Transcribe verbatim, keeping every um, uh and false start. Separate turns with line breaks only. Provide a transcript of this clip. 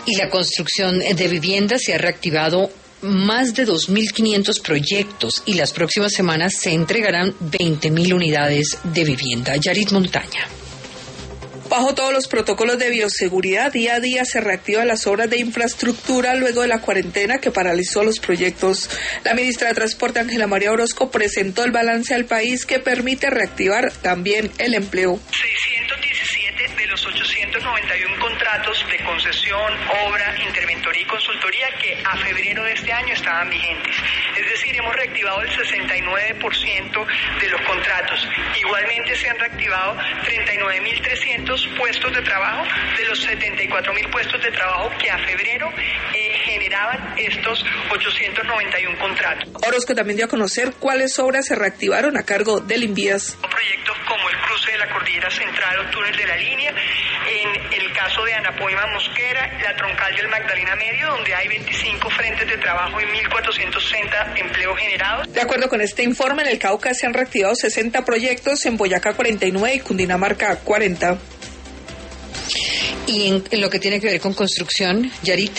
Y la construcción de viviendas se ha reactivado más de dos mil quinientos proyectos y las próximas semanas se entregarán veinte mil unidades de vivienda. Yarit Montaña.
Bajo todos los protocolos de bioseguridad, día a día se reactivan las obras de infraestructura luego de la cuarentena que paralizó los proyectos. La ministra de Transporte, Ángela María Orozco, presentó el balance al país que permite reactivar también el empleo.
seiscientos diecisiete de los ochocientos noventa y uno contratos de concesión, obra, interventoría y consultoría que a febrero de este año estaban vigentes. Es decir, hemos reactivado el sesenta y nueve por ciento de los contratos. Igualmente se han reactivado treinta y nueve mil trescientos puestos de trabajo de los setenta y cuatro mil puestos de trabajo que a febrero eh, generaban estos ochocientos noventa y uno contratos.
Orozco también dio a conocer cuáles obras se reactivaron a cargo del Invías.
Proyectos como el cruce de la Cordillera Central o túnel de la línea, en el caso de Anapoima Mosquera, la troncal del Magdalena Medio, donde hay veinticinco frentes de trabajo y mil cuatrocientos sesenta empleos generados.
De acuerdo con este informe, en el Cauca se han reactivado sesenta proyectos, en Boyacá cuarenta y nueve y Cundinamarca cuarenta.
Y en, en lo que tiene que ver con construcción, Yarit.